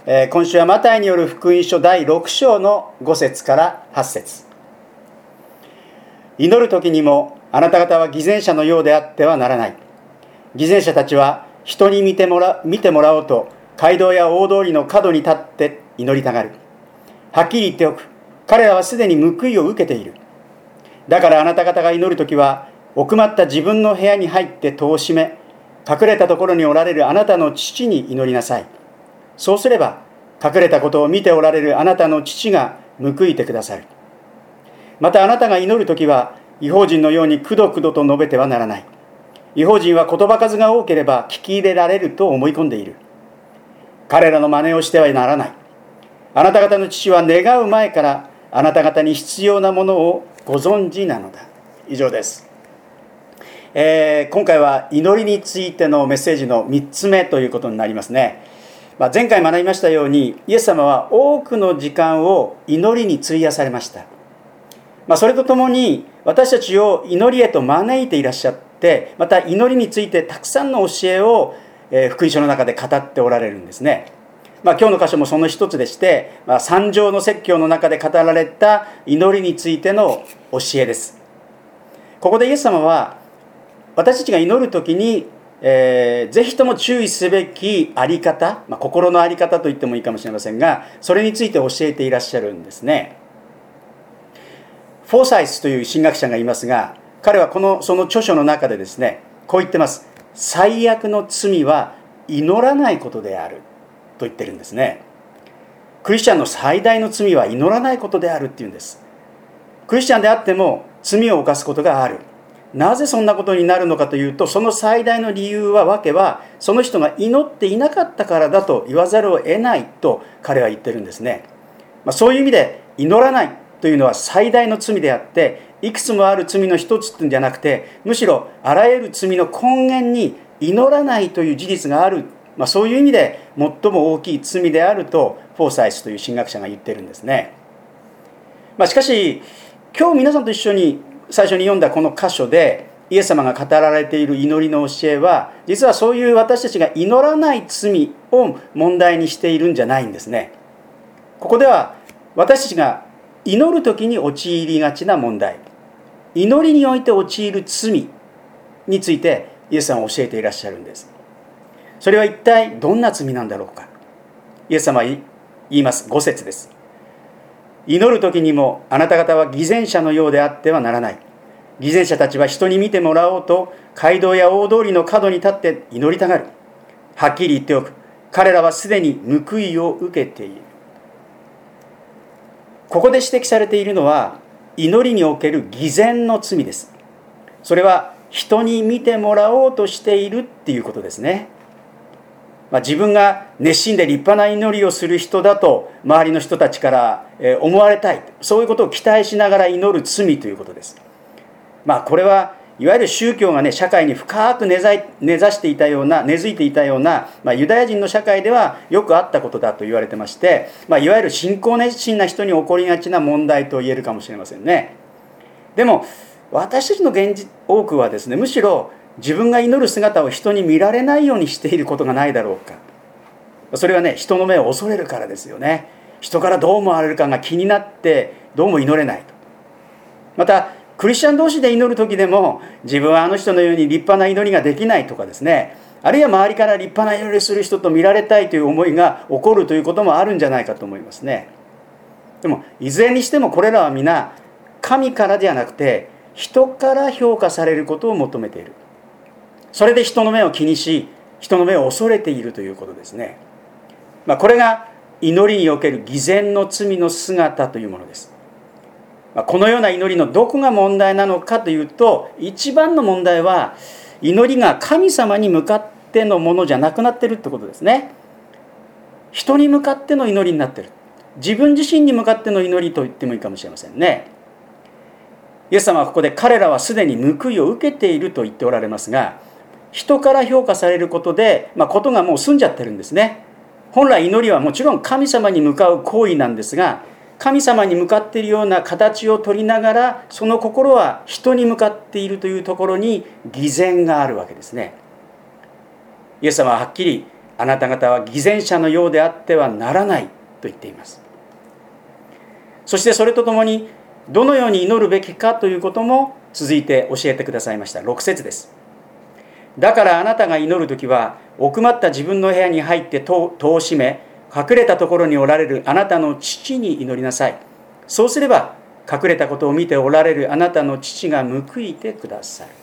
今週はマタイによる福音書第6章の5節から8節。祈る時にもあなた方は偽善者のようであってはならない。偽善者たちは人に見てもらおうと街道や大通りの角に立って祈りたがる。はっきり言っておく。彼らはすでに報いを受けている。だからあなた方が祈るときは、奥まった自分の部屋に入って戸を閉め、隠れたところにおられるあなたの父に祈りなさい。そうすれば、隠れたことを見ておられるあなたの父が報いてくださる。またあなたが祈るときは、異邦人のようにくどくどと述べてはならない。異邦人は言葉数が多ければ聞き入れられると思い込んでいる。彼らの真似をしてはならない。あなた方の父は願う前からあなた方に必要なものをご存知なのだ。以上です。今回は祈りについてのメッセージの3つ目ということになりますね。前回学びましたように、イエス様は多くの時間を祈りに費やされました。それとともに私たちを祈りへと招いていらっしゃって、また祈りについてたくさんの教えを福音書の中で語っておられるんですね。今日の箇所もその一つでして、三条の説教の中で語られた祈りについての教えです。ここでイエス様は私たちが祈るときに、ぜひとも注意すべきあり方、心のあり方と言ってもいいかもしれませんが、それについて教えていらっしゃるんですね。フォーサイスという神学者がいますが、彼はその著書の中でですね、こう言ってます。最悪の罪は祈らないことであると言ってるんですね。クリスチャンの最大の罪は祈らないことであるっていうんです。クリスチャンであっても罪を犯すことがある。なぜそんなことになるのかというと、その最大の理由訳はその人が祈っていなかったからだと言わざるを得ないと彼は言ってるんですね。そういう意味で祈らないというのは最大の罪であって、いくつもある罪の一つっていうんじゃなくて、むしろあらゆる罪の根源に祈らないという事実がある、そういう意味で最も大きい罪であるとフォーサイスという神学者が言ってるんですね。しかし今日皆さんと一緒に最初に読んだこの箇所でイエス様が語られている祈りの教えは、実はそういう私たちが祈らない罪を問題にしているんじゃないんですね。ここでは私たちが祈る時に陥りがちな問題、祈りにおいて陥る罪についてイエス様は教えていらっしゃるんです。それは一体どんな罪なんだろうか。イエス様は言います。5節です。祈る時にもあなた方は偽善者のようであってはならない。偽善者たちは人に見てもらおうと街道や大通りの角に立って祈りたがる。はっきり言っておく。彼らはすでに報いを受けている。ここで指摘されているのは祈りにおける偽善の罪です。それは人に見てもらおうとしているっていうことですね。自分が熱心で立派な祈りをする人だと周りの人たちから思われたい、そういうことを期待しながら祈る罪ということです。これはいわゆる宗教が社会に深く根ざいていたようなユダヤ人の社会ではよくあったことだと言われてまして、いわゆる信仰熱心な人に起こりがちな問題と言えるかもしれませんね。でも私たちの多くはですね、むしろ自分が祈る姿を人に見られないようにしていることがないだろうか。それは人の目を恐れるからですよね。人からどう思われるかが気になってどうも祈れないと。またクリスチャン同士で祈る時でも、自分はあの人のように立派な祈りができないとかですね、あるいは周りから立派な祈りをする人と見られたいという思いが起こるということもあるんじゃないかと思いますね。でもいずれにしてもこれらは皆神からではなくて人から評価されることを求めている。それで人の目を気にし、人の目を恐れているということですね。これが祈りにおける偽善の罪の姿というものです。このような祈りのどこが問題なのかというと、一番の問題は祈りが神様に向かってのものじゃなくなっているということですね。人に向かっての祈りになっている。自分自身に向かっての祈りと言ってもいいかもしれませんね。イエス様はここで彼らはすでに報いを受けていると言っておられますが、人から評価されることで、ことがもう済んじゃってるんですね。本来祈りはもちろん神様に向かう行為なんですが、神様に向かっているような形を取りながら、その心は人に向かっているというところに偽善があるわけですね。イエス様ははっきりあなた方は偽善者のようであってはならないと言っています。そしてそれとともにどのように祈るべきかということも続いて教えてくださいました。6節です。だからあなたが祈るときは奥まった自分の部屋に入って戸を閉め、隠れたところにおられるあなたの父に祈りなさい。そうすれば隠れたことを見ておられるあなたの父が報いてくださる。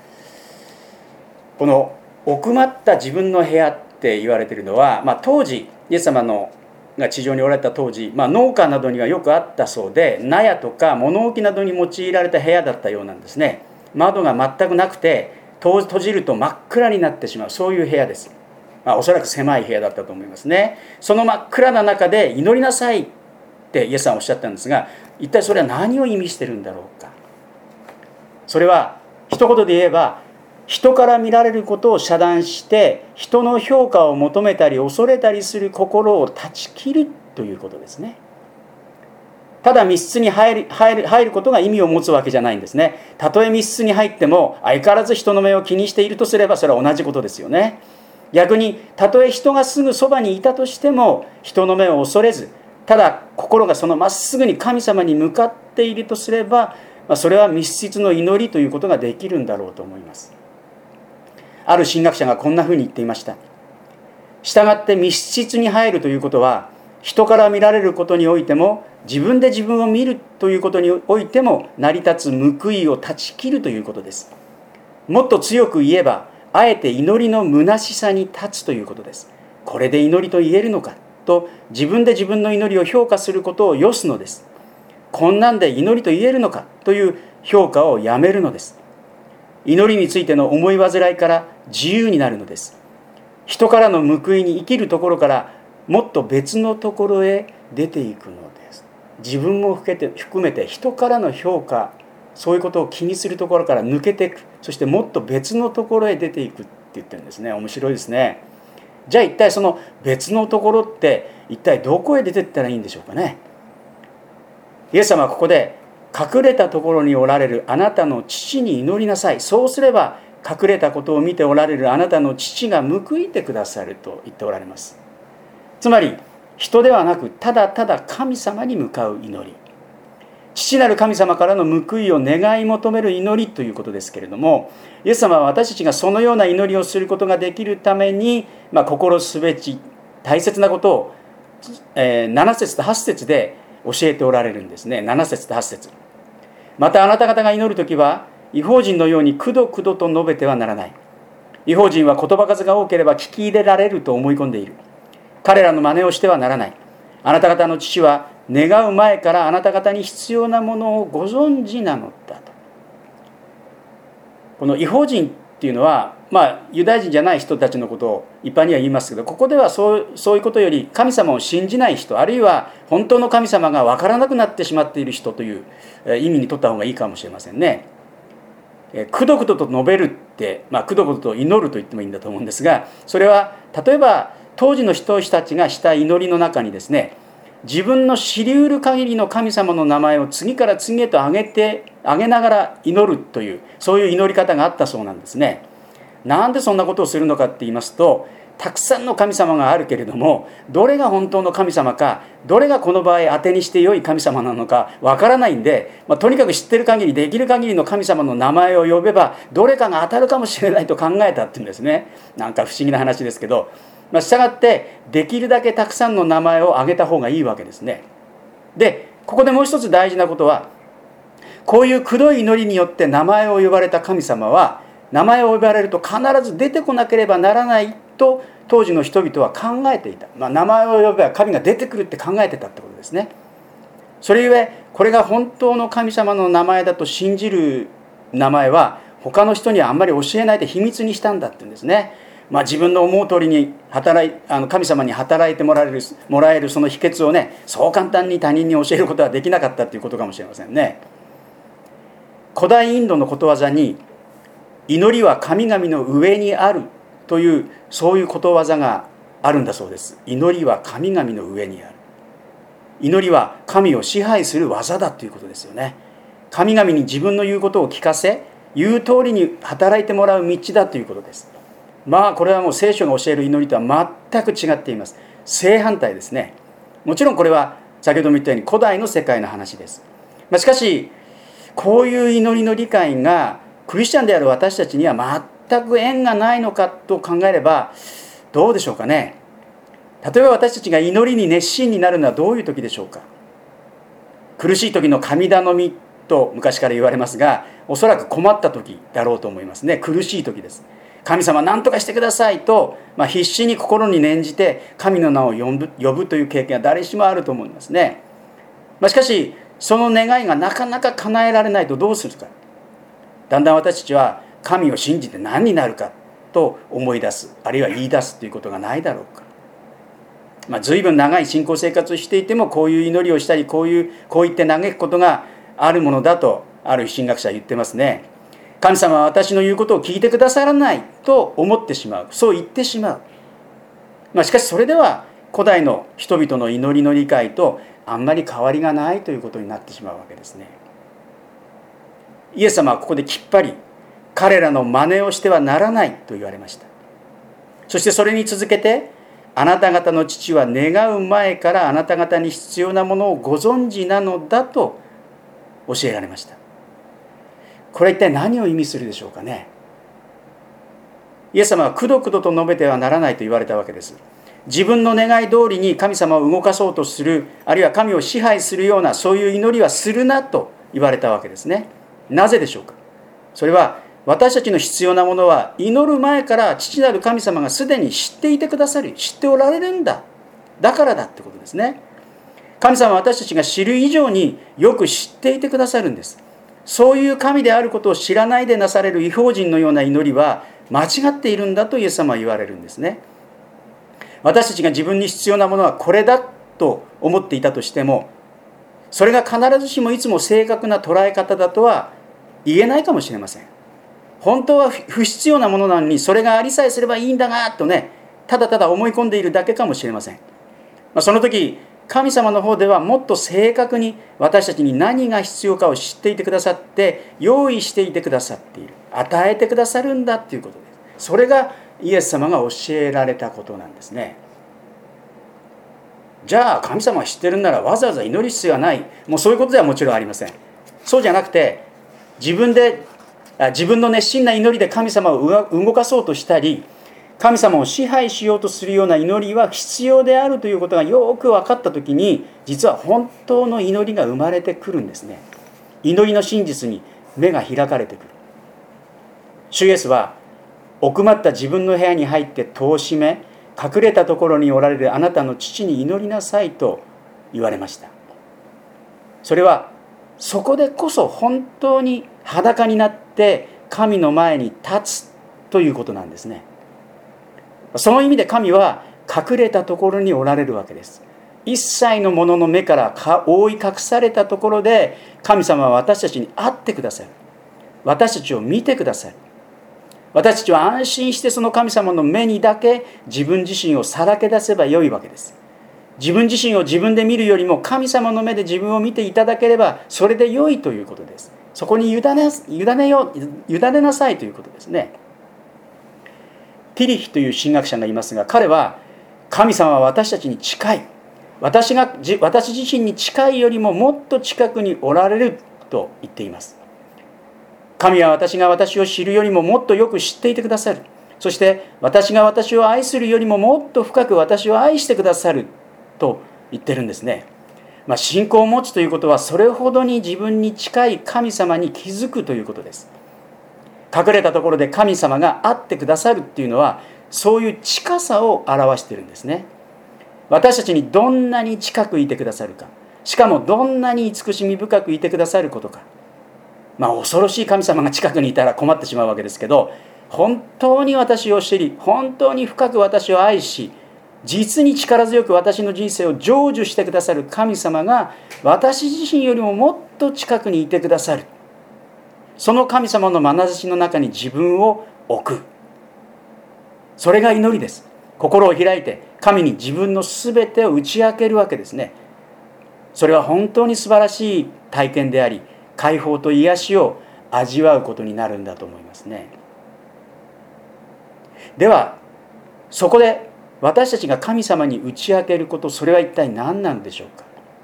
この奥まった自分の部屋って言われているのは、当時イエス様が地上におられた当時、農家などにはよくあったそうで、納屋とか物置などに用いられた部屋だったようなんですね。窓が全くなくて戸を閉じると真っ暗になってしまう、そういう部屋です。おそらく狭い部屋だったと思いますね。その真っ暗な中で祈りなさいってイエスさんおっしゃったんですが、一体それは何を意味してるんだろうか。それは一言で言えば、人から見られることを遮断して人の評価を求めたり恐れたりする心を断ち切るということですね。ただ密室に入ることが意味を持つわけじゃないんですね。たとえ密室に入っても相変わらず人の目を気にしているとすれば、それは同じことですよね。逆にたとえ人がすぐそばにいたとしても人の目を恐れず、ただ心がそのまっすぐに神様に向かっているとすれば、それは密室の祈りということができるんだろうと思います。ある神学者がこんなふうに言っていました。したがって密室に入るということは、人から見られることにおいても自分で自分を見るということにおいても成り立つ報いを断ち切るということです。もっと強く言えば、あえて祈りの虚しさに立つということです。これで祈りと言えるのかと自分で自分の祈りを評価することをよすのです。こんなんで祈りと言えるのかという評価をやめるのです。祈りについての思い煩いから自由になるのです。人からの報いに生きるところからもっと別のところへ出ていくのです。自分も含めて人からの評価、そういうことを気にするところから抜けていく。そしてもっと別のところへ出ていくって言ってるんですね。面白いですね。じゃあ一体その別のところって一体どこへ出ていったらいいんでしょうかね。イエス様はここで、隠れたところにおられるあなたの父に祈りなさい。そうすれば隠れたことを見ておられるあなたの父が報いてくださると言っておられます。つまり人ではなく、ただただ神様に向かう祈り、父なる神様からの報いを願い求める祈りということですけれども、イエス様は私たちがそのような祈りをすることができるために、心すべき大切なことを、7節と8節で教えておられるんですね。7節と8節。またあなた方が祈るときは異邦人のようにくどくどと述べてはならない。異邦人は言葉数が多ければ聞き入れられると思い込んでいる。彼らの真似をしてはならない。あなた方の父は願う前からあなた方に必要なものをご存知なのだと。この異邦人っていうのは、ユダヤ人じゃない人たちのことを一般には言いますけど、ここではそういうことより神様を信じない人、あるいは本当の神様が分からなくなってしまっている人という意味にとった方がいいかもしれませんね。くどくどと述べるって、くどくどと祈ると言ってもいいんだと思うんですが、それは例えば当時の人たちがした祈りの中にですね、自分の知り得る限りの神様の名前を次から次へと挙げながら祈るという、そういう祈り方があったそうなんですね。なんでそんなことをするのかって言いますと、たくさんの神様があるけれども、どれが本当の神様か、どれがこの場合当てにして良い神様なのかわからないんで、とにかく知ってる限り、できる限りの神様の名前を呼べばどれかが当たるかもしれないと考えたっていうんですね。なんか不思議な話ですけど、したがってできるだけたくさんの名前を挙げた方がいいわけですね。で、ここでもう一つ大事なことは、こういうくどい祈りによって名前を呼ばれた神様は、名前を呼ばれると必ず出てこなければならないと当時の人々は考えていた。名前を呼べば神が出てくるって考えてたってことですね。それゆえこれが本当の神様の名前だと信じる名前は他の人にはあんまり教えないで秘密にしたんだって言うんですね。自分の思う通りに神様に働いてもらえるその秘訣をね、そう簡単に他人に教えることはできなかったということかもしれませんね。古代インドのことわざに、祈りは神々の上にあるという、そういうことわざがあるんだそうです。祈りは神々の上にある。祈りは神を支配する技だということですよね。神々に自分の言うことを聞かせ、言う通りに働いてもらう道だということです。 これはもう聖書が教える祈りとは全く違っています。正反対ですね。もちろんこれは先ほども言ったように古代の世界の話です。しかしこういう祈りの理解がクリスチャンである私たちには全く縁がないのかと考えればどうでしょうかね。例えば私たちが祈りに熱心になるのはどういう時でしょうか。苦しい時の神頼みと昔から言われますが、おそらく困った時だろうと思いますね。苦しい時です。神様何とかしてくださいと、必死に心に念じて神の名を呼ぶという経験は誰しもあると思いますね。しかしその願いがなかなか叶えられないとどうするか。だんだん私たちは神を信じて何になるかと思い出す、あるいは言い出すということがないだろうか。随分長い信仰生活をしていてもこういう祈りをしたりこう言って嘆くことがあるものだとある神学者は言ってますね。神様は私の言うことを聞いてくださらないと思ってしまう、そう言ってしまう。しかしそれでは古代の人々の祈りの理解とあんまり変わりがないということになってしまうわけですね。イエス様はここできっぱり彼らの真似をしてはならないと言われました。そしてそれに続けて、あなた方の父は願う前からあなた方に必要なものをご存知なのだと教えられました。これは一体何を意味するでしょうかね。イエス様はくどくどと述べてはならないと言われたわけです。自分の願い通りに神様を動かそうとする、あるいは神を支配するようなそういう祈りはするなと言われたわけですね。なぜでしょうか。それは私たちの必要なものは祈る前から父なる神様がすでに知っていてくださり、知っておられるんだ、だからだってことですね。神様は私たちが知る以上によく知っていてくださるんです。そういう神であることを知らないでなされる異邦人のような祈りは間違っているんだとイエス様は言われるんですね。私たちが自分に必要なものはこれだと思っていたとしても、それが必ずしもいつも正確な捉え方だとは言えないかもしれません。本当は不必要なものなのに、それがありさえすればいいんだがとね、ただただ思い込んでいるだけかもしれません。その時神様の方ではもっと正確に私たちに何が必要かを知っていてくださって、用意していてくださっている、与えてくださるんだということです。それがイエス様が教えられたことなんですね。じゃあ神様が知ってるんならわざわざ祈る必要はない、もうそういうことではもちろんありません。そうじゃなくて、自分の熱心な祈りで神様を動かそうとしたり、神様を支配しようとするような祈りは必要であるということがよく分かったときに、実は本当の祈りが生まれてくるんですね。祈りの真実に目が開かれてくる。主イエスは奥まった自分の部屋に入って戸を閉め、隠れたところにおられるあなたの父に祈りなさいと言われました。それはそこでこそ本当に裸になって神の前に立つということなんですね。その意味で神は隠れたところにおられるわけです。一切のものの目から覆い隠されたところで神様は私たちに会ってくださる。私たちを見てくださる。私たちは安心してその神様の目にだけ自分自身をさらけ出せばよいわけです。自分自身を自分で見るよりも神様の目で自分を見ていただければそれで良いということです。そこに委ねなさいということですね。ティリヒという神学者がいますが、彼は神様は私たちに近い、私自身に近いよりももっと近くにおられると言っています。神は私が私を知るよりももっとよく知っていてくださる。そして私が私を愛するよりももっと深く私を愛してくださると言ってるんですね。信仰を持つということはそれほどに自分に近い神様に気づくということです。隠れたところで神様が会ってくださるっていうのはそういう近さを表しているんですね。私たちにどんなに近くいてくださるか、しかもどんなに慈しみ深くいてくださることか。恐ろしい神様が近くにいたら困ってしまうわけですけど、本当に私を知り、本当に深く私を愛し、実に力強く私の人生を成就してくださる神様が私自身よりももっと近くにいてくださる。その神様の眼差しの中に自分を置く。それが祈りです。心を開いて神に自分の全てを打ち明けるわけですね。それは本当に素晴らしい体験であり、解放と癒しを味わうことになるんだと思いますね。 ではそこで私たちが神様に打ち明けること、それは一体何なんでしょうか。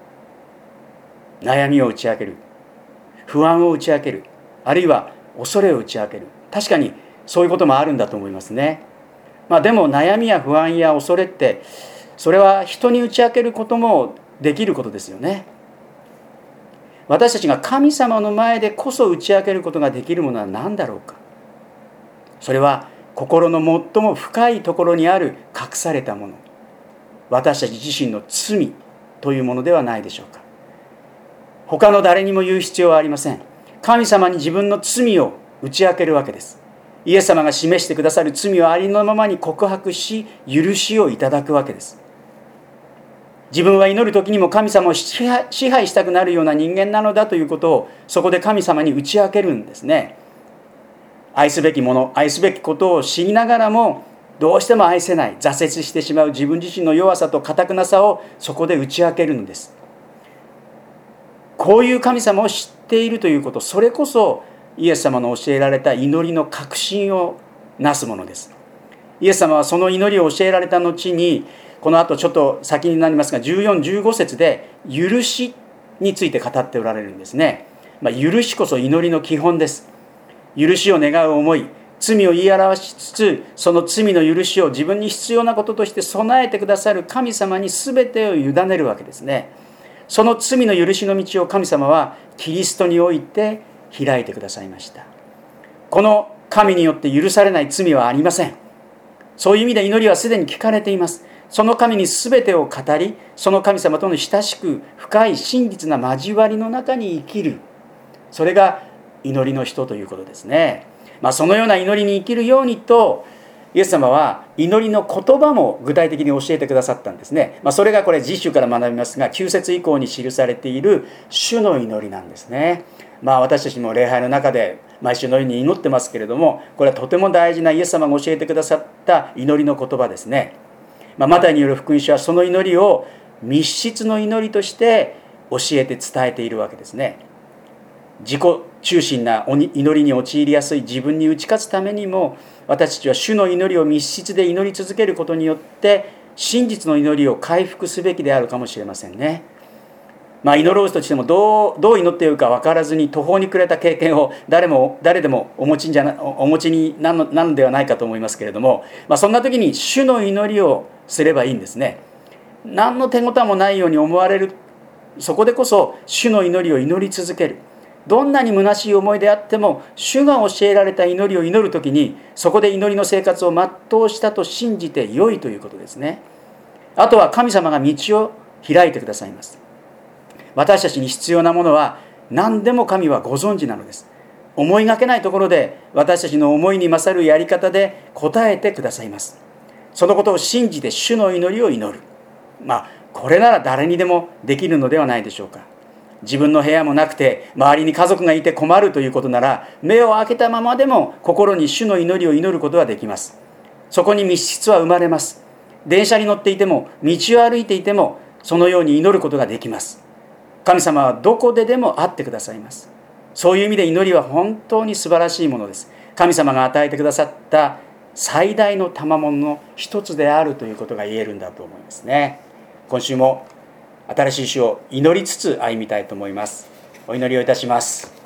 悩みを打ち明ける、不安を打ち明ける、あるいは恐れを打ち明ける、確かにそういうこともあるんだと思いますね。でも悩みや不安や恐れって、それは人に打ち明けることもできることですよね。私たちが神様の前でこそ打ち明けることができるものは何だろうか。それは心の最も深いところにある隠されたもの、私たち自身の罪というものではないでしょうか。他の誰にも言う必要はありません。神様に自分の罪を打ち明けるわけです。イエス様が示してくださる罪をありのままに告白し、許しをいただくわけです。自分は祈る時にも神様を支配したくなるような人間なのだということを、そこで神様に打ち明けるんですね。愛すべきもの、愛すべきことを知りながらも、どうしても愛せない、挫折してしまう自分自身の弱さと堅くなさをそこで打ち明けるのです。こういう神様を知っているということ、それこそイエス様の教えられた祈りの確信をなすものです。イエス様はその祈りを教えられた後に、この後ちょっと先になりますが、14、15節で許しについて語っておられるんですね。許しこそ祈りの基本です。許しを願う思い、罪を言い表しつつ、その罪の許しを自分に必要なこととして備えてくださる神様に全てを委ねるわけですね。その罪の許しの道を神様はキリストにおいて開いてくださいました。この神によって許されない罪はありません。そういう意味で祈りはすでに聞かれています。その神に全てを語り、その神様との親しく深い真実な交わりの中に生きる、それが祈りの人ということですね。そのような祈りに生きるようにと、イエス様は祈りの言葉も具体的に教えてくださったんですね。それがこれ実習から学びますが、9節以降に記されている主の祈りなんですね。私たちも礼拝の中で毎週のように祈ってますけれども、これはとても大事なイエス様が教えてくださった祈りの言葉ですね。マタイによる福音書はその祈りを密室の祈りとして教えて伝えているわけですね。自己中心な祈りに陥りやすい自分に打ち勝つためにも、私たちは主の祈りを密室で祈り続けることによって真実の祈りを回復すべきであるかもしれませんね。祈ろうとしてもどう祈っているか分からずに途方に暮れた経験を誰でもお持ちになるのではないかと思いますけれども、そんな時に主の祈りをすればいいんですね。何の手応えもないように思われる、そこでこそ主の祈りを祈り続ける。どんなに虚しい思いであっても、主が教えられた祈りを祈るときに、そこで祈りの生活を全うしたと信じて良いということですね。あとは神様が道を開いてくださいます。私たちに必要なものは何でも神はご存知なのです。思いがけないところで私たちの思いに勝るやり方で答えてくださいます。そのことを信じて主の祈りを祈る。これなら誰にでもできるのではないでしょうか。自分の部屋もなくて周りに家族がいて困るということなら、目を開けたままでも心に主の祈りを祈ることができます。そこに密室は生まれます。電車に乗っていても道を歩いていてもそのように祈ることができます。神様はどこででも会ってくださいます。そういう意味で祈りは本当に素晴らしいものです。神様が与えてくださった最大の賜物の一つであるということが言えるんだと思いますね。今週も新しい主を祈りつつ歩みたいと思います。お祈りをいたします。